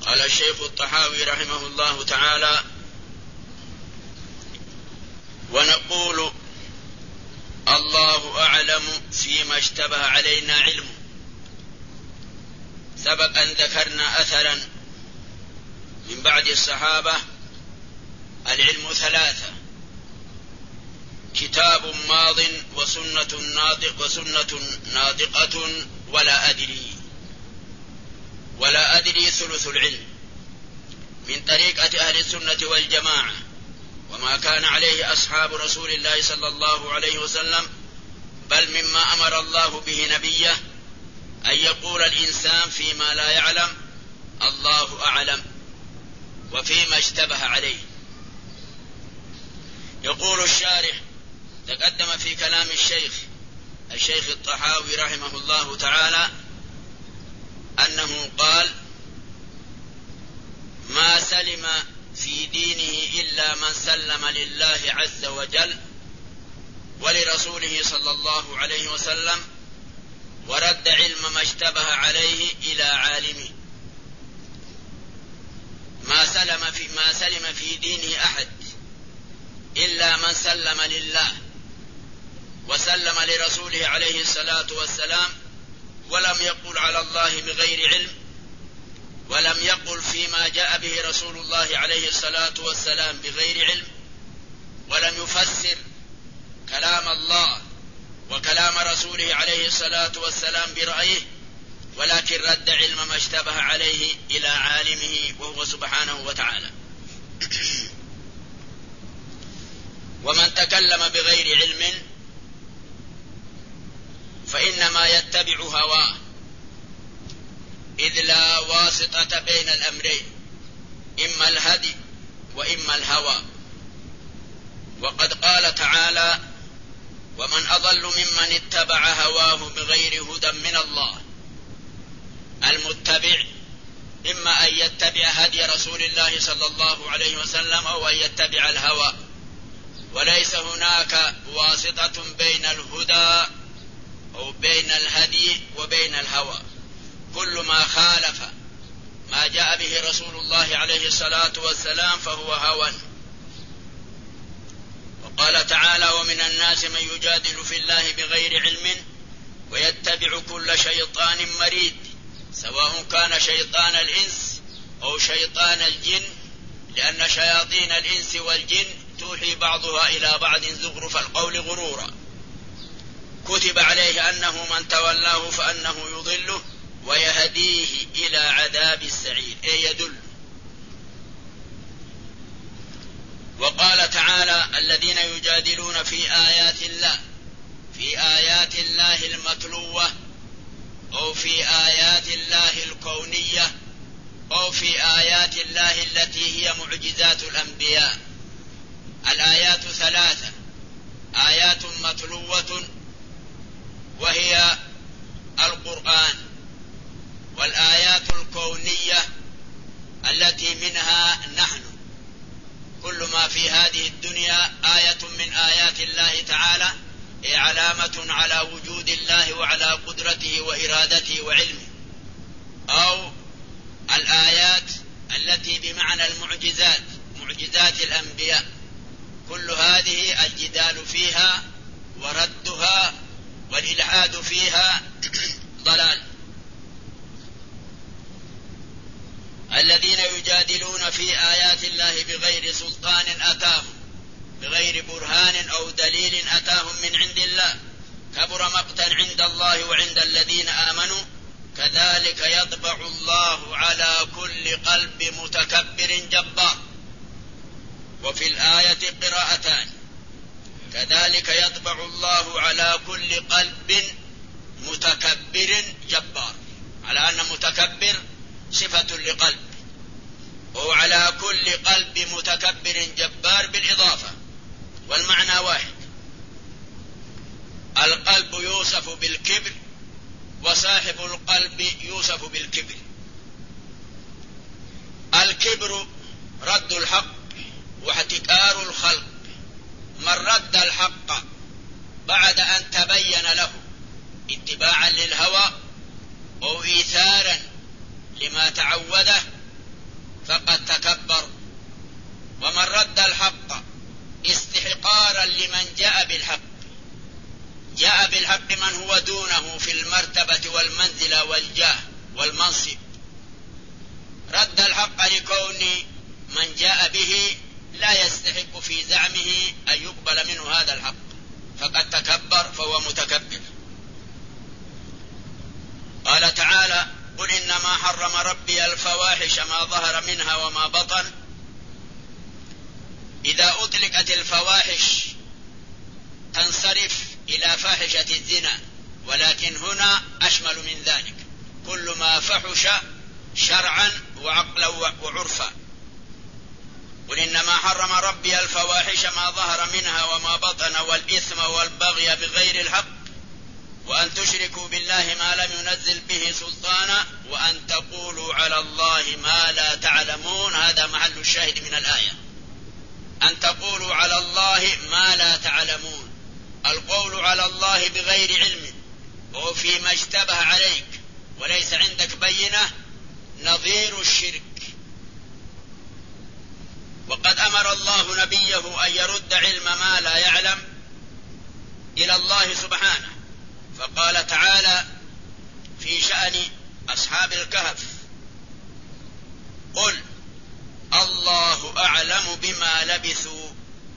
قال الشيخ الطحاوي رحمه الله تعالى: ونقول الله أعلم فيما اشتبه علينا علمه. سبق أن ذكرنا أثرا من بعد الصحابة: العلم ثلاثة: كتاب ماض وسنة ناطقة ولا أدري ثلث العلم، من طريقة أهل السنة والجماعة، وما كان عليه أصحاب رسول الله صلى الله عليه وسلم، بل مما أمر الله به نبيه أن يقول الإنسان فيما لا يعلم الله أعلم وفيما اشتبه عليه. يقول الشارح: تقدم في كلام الشيخ الطحاوي رحمه الله تعالى أنه قال: ما سلم في دينه إلا من سلم لله عز وجل ولرسوله صلى الله عليه وسلم، ورد علم ما اشتبه عليه إلى عالمه. ما سلم في دينه أحد إلا من سلم لله وسلم لرسوله عليه الصلاة والسلام، ولم يقل على الله بغير علم، ولم يقل فيما جاء به رسول الله عليه الصلاة والسلام بغير علم، ولم يفسر كلام الله وكلام رسوله عليه الصلاة والسلام برأيه، ولكن رد علم ما اشتبه عليه إلى عالمه وهو سبحانه وتعالى. ومن تكلم بغير علم فإنما يتبع هواه، إذ لا واسطة بين الأمرين، إما الهدي وإما الهوى. وقد قال تعالى: ومن أضل ممن اتبع هواه بغير هدى من الله. المتبع إما أن يتبع هدي رسول الله صلى الله عليه وسلم أو أن يتبع الهوى، وليس هناك واسطة بين الهدى أو بين الهدي وبين الهوى. كل ما خالف ما جاء به رسول الله عليه الصلاة والسلام فهو هوى. وقال تعالى: ومن الناس من يجادل في الله بغير علم ويتبع كل شيطان مريد، سواء كان شيطان الإنس أو شيطان الجن، لأن شياطين الإنس والجن توحي بعضها إلى بعض زخرف القول غرورا. كتب عليه أنه من تولاه فأنه يضله ويهديه إلى عذاب السعير، أي يدل. وقال تعالى: الذين يجادلون في آيات الله المتلوة، أو في آيات الله الكونية، أو في آيات الله التي هي معجزات الأنبياء. الآيات ثلاثة: آيات متلوة وهي القرآن، والآيات الكونية التي منها نحن. كل ما في هذه الدنيا آية من آيات الله تعالى، هي علامة على وجود الله وعلى قدرته وإرادته وعلمه. أو الآيات التي بمعنى المعجزات، معجزات الأنبياء، كل هذه الجدال فيها وردها والإلحاد فيها ضلال. الذين يجادلون في آيات الله بغير سلطان أتاهم، بغير برهان أو دليل أتاهم من عند الله، كبر مقتا عند الله وعند الذين آمنوا، كذلك يطبع الله على كل قلب متكبر جبار. وفي الآية قراءتان: كذلك يطبع الله على كل قلب متكبر جبار، على أن متكبر صفة لقلب، وعلى كل قلب متكبر جبار بالإضافة، والمعنى واحد. القلب يوصف بالكبر، وصاحب القلب يوصف بالكبر. الكبر رد الحق واحتكار الخلق. من رد الحق بعد أن تبين له اتباعا للهوى أو إيثارا لما تعوده فقد تكبر. ومن رد الحق استحقارا لمن جاء بالحق، جاء بالحق من هو دونه في المرتبة والمنزلة والجاه والمنصب، رد الحق لكون من جاء به لا يستحق في زعمه أن يقبل منه هذا الحق، فقد تكبر فهو متكبر. قال تعالى: قل إنما حرم ربي الفواحش ما ظهر منها وما بطن. إذا أطلقت الفواحش تنصرف إلى فاحشة الزنا، ولكن هنا أشمل من ذلك، كل ما فحش شرعا وعقلا وعرفا. قل إنما حرم ربي الفواحش ما ظهر منها وما بطن والإثم والبغي بغير الحق وأن تشركوا بالله ما لم ينزل به سلطانا وأن تقولوا على الله ما لا تعلمون. هذا محل الشاهد من الآية، أن تقولوا على الله ما لا تعلمون. القول على الله بغير علم وفيما اشتبه عليك وليس عندك بينة نظير الشرك. وقد أمر الله نبيه أن يرد علم ما لا يعلم إلى الله سبحانه، فقال تعالى في شأن أصحاب الكهف: قل الله أعلم بما لبثوا،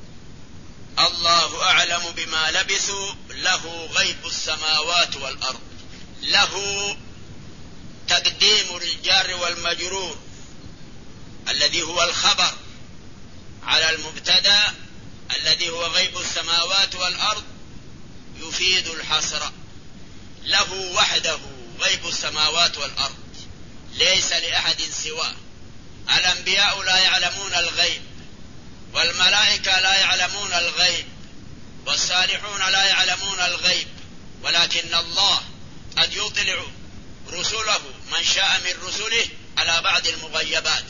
الله أعلم بما لبثوا له غيب السماوات والأرض. له تقديم الجار والمجرور الذي هو الخبر على المبتدأ الذي هو غيب السماوات والأرض يفيد الحصر. له وحده غيب السماوات والأرض، ليس لأحد سواه. الأنبياء لا يعلمون الغيب، والملائكة لا يعلمون الغيب، والصالحون لا يعلمون الغيب، ولكن الله قد يطلع رسله من شاء من رسله على بعض المغيبات.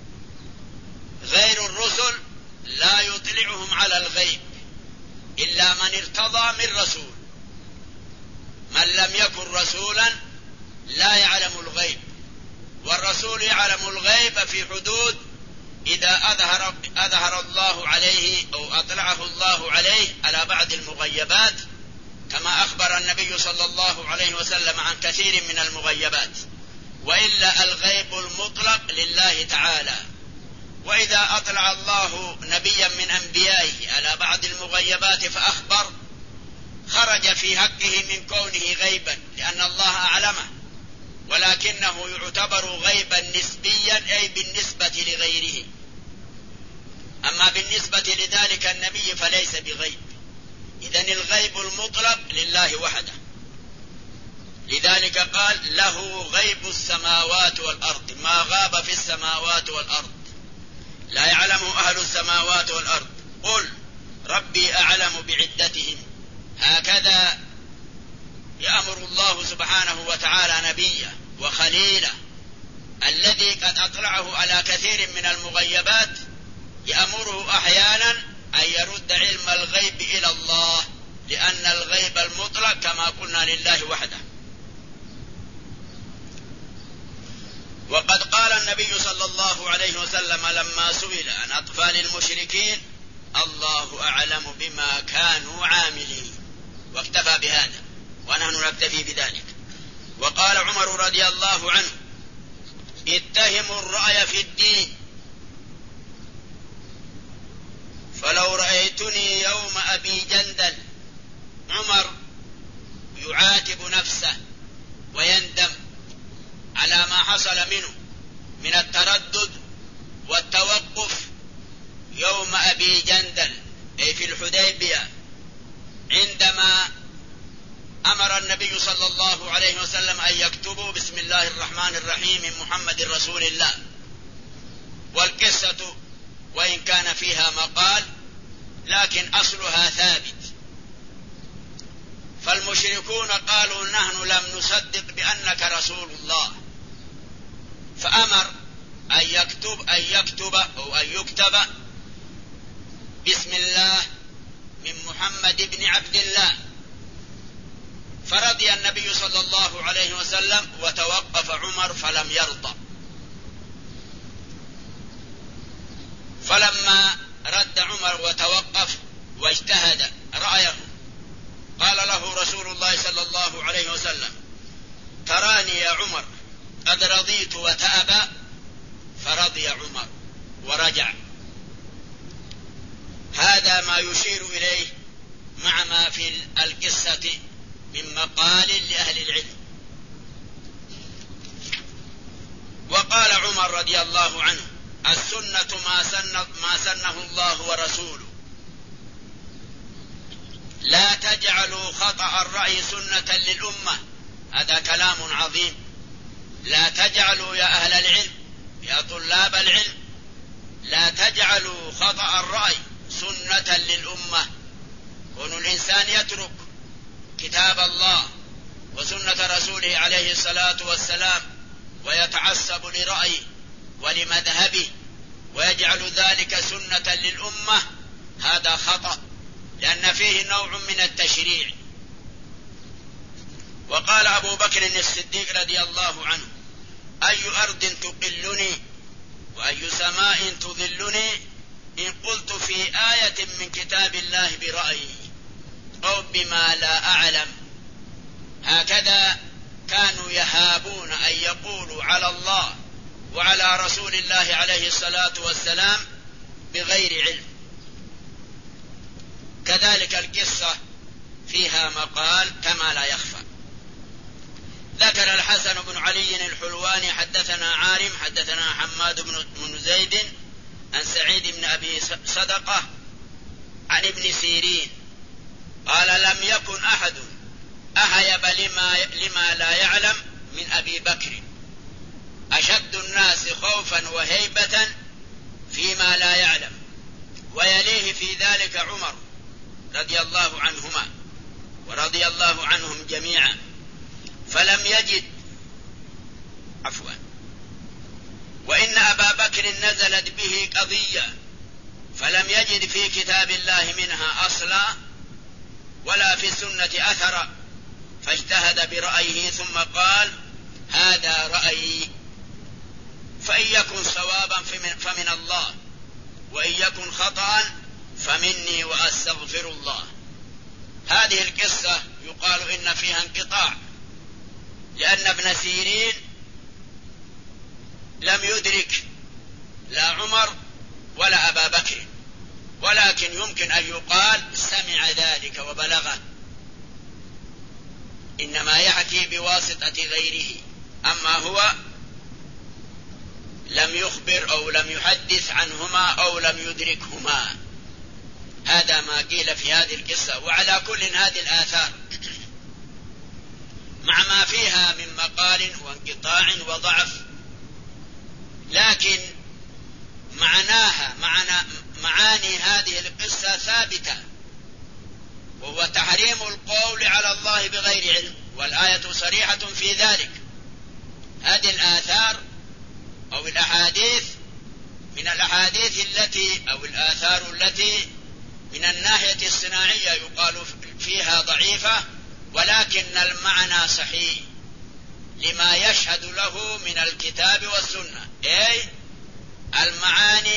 غير الرسل لا يطلعهم على الغيب إلا من ارتضى من رسول. من لم يكن رسولا لا يعلم الغيب، والرسول يعلم الغيب في حدود إذا أظهر الله عليه أو أطلعه الله عليه على بعض المغيبات، كما أخبر النبي صلى الله عليه وسلم عن كثير من المغيبات. وإلا الغيب المطلق لله تعالى. وإذا أطلع الله نبيا من أنبيائه على بعض المغيبات فأخبر، خرج في حقه من كونه غيبا لأن الله أعلمه، ولكنه يعتبر غيبا نسبيا أي بالنسبة لغيره. أما بالنسبة لذلك النبي فليس بغيب. إذن الغيب المطلق لله وحده. لذلك قال: له غيب السماوات والأرض، ما غاب في السماوات والأرض لا يعلمه أهل السماوات والأرض. قل ربي أعلم بعدتهم. هكذا يأمر الله سبحانه وتعالى نبيه وخليله الذي قد أطلعه على كثير من المغيبات، يأمره أحيانا أن يرد علم الغيب إلى الله، لأن الغيب المطلق كما قلنا لله وحده. وقد قال النبي صلى الله عليه وسلم لما سئل عن أطفال المشركين: الله أعلم بما كانوا عاملين. واكتفى بهذا، ونحن نكتفي بذلك. وقال عمر رضي الله عنه: اتهموا الرأي في الدين، فلو رأيتني يوم أبي جندل. عمر يعاتب نفسه ويندم على ما حصل منه من التردد والتوقف يوم أبي جندل أي في الحديبية، عندما أمر النبي صلى الله عليه وسلم أن يكتبوا بسم الله الرحمن الرحيم من محمد رسول الله. والقصة وإن كان فيها مقال لكن أصلها ثابت. فالمشركون قالوا: نحن لم نصدق بأنك رسول الله، فأمر أن يكتب أو أن يكتب بسم الله من محمد بن عبد الله. فرضي النبي صلى الله عليه وسلم وتوقف عمر فلم يرضى. قد رضيت وتأبى، فرضي عمر ورجع. هذا ما يشير إليه مع ما في القصة من مقال لأهل العلم. وقال عمر رضي الله عنه: السنة ما سنه الله ورسوله، لا تجعلوا خطأ الرأي سنة للأمة. هذا كلام عظيم. لا تجعلوا يا أهل العلم، يا طلاب العلم، لا تجعلوا خطأ الرأي سنة للأمة. كون الإنسان يترك كتاب الله وسنة رسوله عليه الصلاة والسلام ويتعصب لرأيه ولمذهبه ويجعل ذلك سنة للأمة، هذا خطأ، لأن فيه نوع من التشريع. وقال أبو بكر الصديق رضي الله عنه: أي أرض تقلني وأي سماء تظلني إن قلت في آية من كتاب الله برأيي أو بما لا أعلم. هكذا كانوا يهابون أن يقولوا على الله وعلى رسول الله عليه الصلاة والسلام بغير علم. كذلك القصة فيها مقال كما لا يخفى. ذكر الحسن بن علي الحلواني: حدثنا عارم حدثنا حماد بن زيد عن سعيد بن أبي صدقة عن ابن سيرين قال: لم يكن أحد أهيب لما لا يعلم من أبي بكر، أشد الناس خوفا وهيبة فيما لا يعلم، ويليه في ذلك عمر رضي الله عنهما ورضي الله عنهم جميعا. فلم يجد وإن أبا بكر نزلت به قضية فلم يجد في كتاب الله منها أصلا ولا في السنة أثرا، فاجتهد برأيه ثم قال: هذا رأيي، فإن يكن صوابا فمن الله، وإن يكن خطأ فمني وأستغفر الله. هذه القصة يقال إن فيها انقطاع، لأن ابن سيرين لم يدرك لا عمر ولا أبا بكر، ولكن يمكن أن يقال سمع ذلك وبلغه، إنما يحكي بواسطة غيره، أما هو لم يخبر أو لم يحدث عنهما أو لم يدركهما. هذا ما قيل في هذه القصة. وعلى كل هذه الآثار مع ما فيها من مقال وانقطاع وضعف، لكن معاني هذه القصة ثابتة، وهو تحريم القول على الله بغير علم، والآية صريحة في ذلك. هذه الآثار أو الأحاديث من الأحاديث أو الآثار التي من الناحية الصناعية يقال فيها ضعيفة، ولكن المعنى صحيح لما يشهد له من الكتاب والسنة، أي المعاني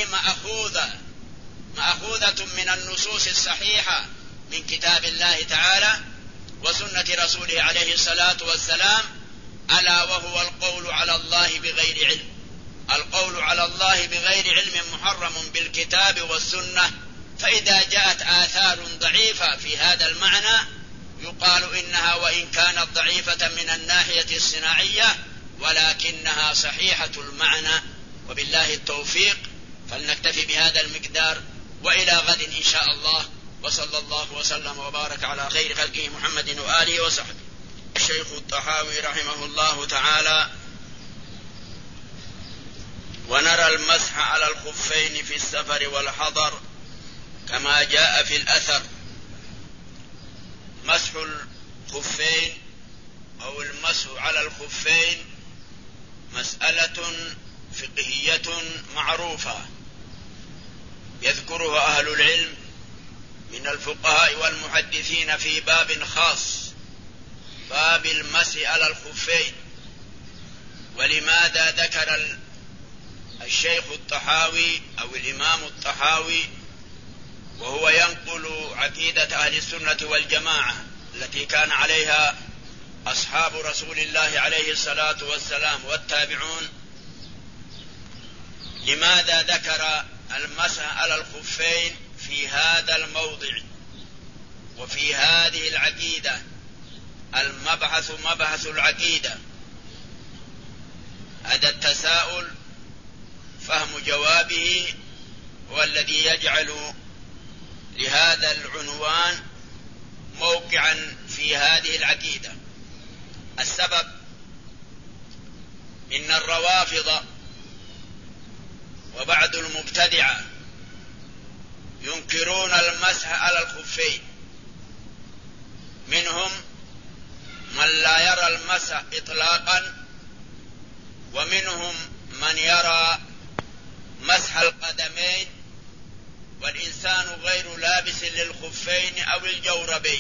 مأخوذة من النصوص الصحيحة من كتاب الله تعالى وسنة رسوله عليه الصلاة والسلام، ألا وهو القول على الله بغير علم. القول على الله بغير علم محرم بالكتاب والسنة، فإذا جاءت آثار ضعيفة في هذا المعنى يقال إنها وإن كانت ضعيفة من الناحية الصناعية ولكنها صحيحة المعنى. وبالله التوفيق، فلنكتفي بهذا المقدار، وإلى غد إن شاء الله، وصلى الله وسلم وبارك على خير خلقه محمد وآله وصحبه. الشيخ الطحاوي رحمه الله تعالى: ونرى المسح على الخفين في السفر والحضر كما جاء في الأثر. مسح الخفين أو المسح على الخفين مسألة فقهية معروفة يذكرها أهل العلم من الفقهاء والمحدثين في باب خاص، باب المسح على الخفين. ولماذا ذكر الشيخ الطحاوي أو الإمام الطحاوي وهو ينقل عقيدة أهل السنة والجماعة التي كان عليها أصحاب رسول الله عليه الصلاة والسلام والتابعون لماذا ذكر المسح على الخفين في هذا الموضع وفي هذه العقيدة؟ المبحث مبحث العقيدة. هذا التساؤل فهم جوابه هو الذي يجعل لهذا العنوان موقعا في هذه العقيدة. السبب إن الروافض وبعض المبتدعة ينكرون المسح على الخفين، منهم من لا يرى المسح إطلاقا، ومنهم من يرى مسح القدمين والإنسان غير لابس للخفين أو الجوربين،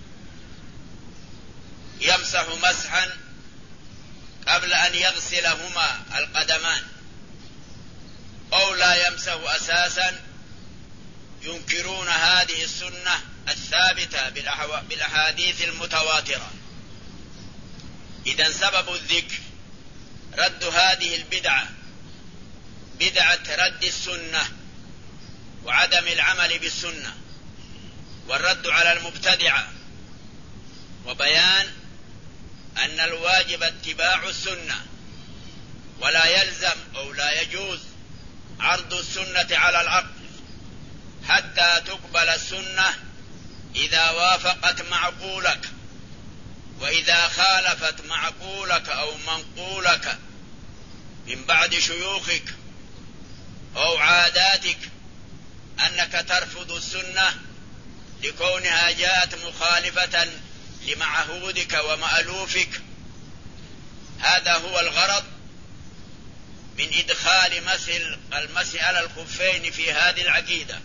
يمسح مسحا قبل أن يغسلهما القدمان، أو لا يمسح أساسا. ينكرون هذه السنة الثابتة بالأحاديث المتواترة. إذن سبب الذكر رد هذه البدعة، بدعة رد السنة وعدم العمل بالسنة، والرد على المبتدعة، وبيان أن الواجب اتباع السنة، ولا يلزم أو لا يجوز عرض السنة على العقل حتى تقبل السنة إذا وافقت معقولك، وإذا خالفت معقولك أو منقولك من بعد شيوخك أو عاداتك أنك ترفض السنة لكونها جاءت مخالفة لمعهودك ومألوفك. هذا هو الغرض من إدخال المسح على الخفين في هذه العقيدة.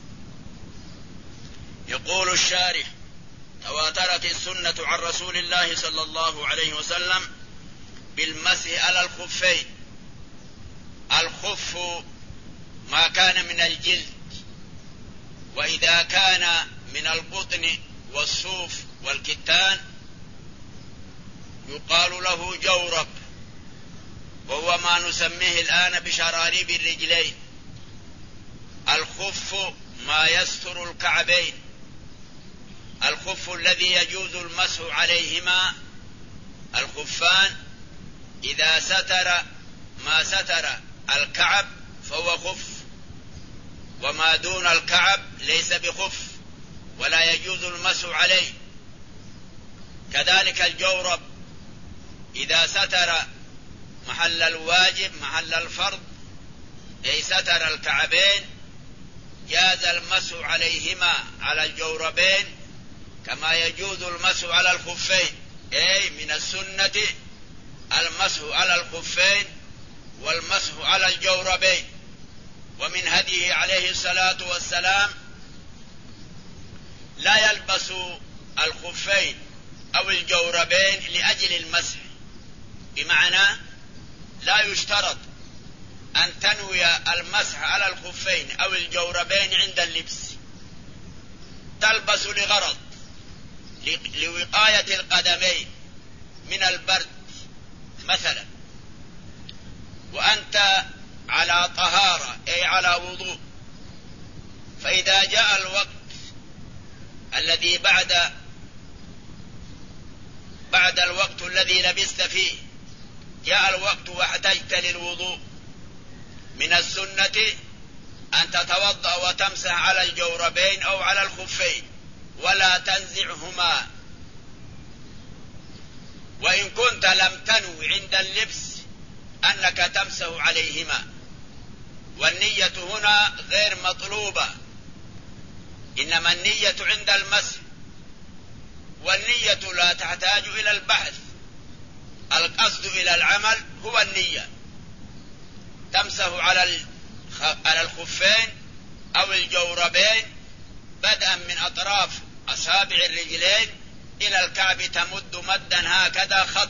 يقول الشارح: تواترت السنة عن رسول الله صلى الله عليه وسلم بالمسح على الخفين. الخف ما كان من الجلد، وإذا كان من القطن والصوف والكتان يقال له جورب، وهو ما نسميه الآن بشراريب الرجلين. الخف ما يستر الكعبين، الخف الذي يجوز المسح عليهما. الخفان إذا ستر ما ستر الكعب فهو خف، وما دون الكعب ليس بخف ولا يجوز المسح عليه. كذلك الجورب إذا ستر محل الواجب محل الفرض، أي ستر الكعبين، جاز المسح عليهما على الجوربين كما يجوز المسح على الخفين. أي من السنة المسح على الخفين والمسح على الجوربين. ومن هديه عليه الصلاة والسلام لا يلبس الخفين أو الجوربين لأجل المسح، بمعنى لا يشترط أن تنوي المسح على الخفين أو الجوربين عند اللبس، تلبس لغرض لوقاية القدمين من البرد مثلا، وأنت على طهارة أي على وضوء، فإذا جاء الوقت الذي بعد الوقت الذي لبست فيه، جاء الوقت واحتجت للوضوء، من السنة أن تتوضأ وتمسح على الجوربين أو على الخفين ولا تنزعهما. وإن كنت لم تنوي عند اللبس أنك تمسح عليهما، والنية هنا غير مطلوبة، إنما النية عند المسح، والنية لا تحتاج إلى البحث، القصد إلى العمل هو النية. تمسح على الخفين أو الجوربين بدءا من أطراف أصابع الرجلين إلى الكعب، تمد مدا هكذا خط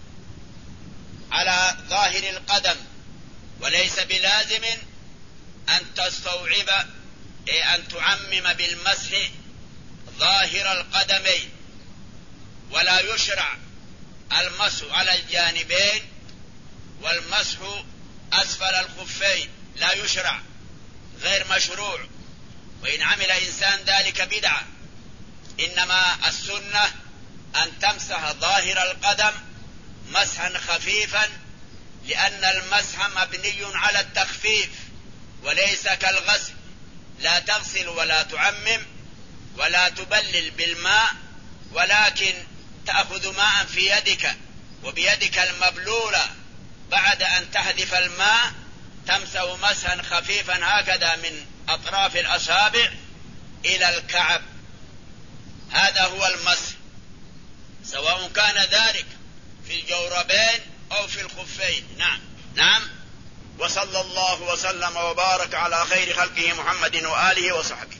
على ظاهر القدم، وليس بلازم أن تستوعب أن تعمم بالمسح ظاهر القدمين، ولا يشرع المسح على الجانبين والمسح أسفل الخفين لا يشرع، غير مشروع، وإن عمل إنسان ذلك بدعة. إنما السنة أن تمسح ظاهر القدم مسحا خفيفا، لأن المسح مبني على التخفيف وليس كالغسل، لا تغسل ولا تعمم ولا تبلل بالماء، ولكن تأخذ ماء في يدك وبيدك المبلولة بعد أن تحذف الماء تمسح مسحا خفيفا هكذا من أطراف الأصابع إلى الكعب. هذا هو المسح، سواء كان ذلك في الجوربين أو في الخفين. نعم. وصلى الله وسلم وبارك على خير خلقه محمد وآله وصحبه.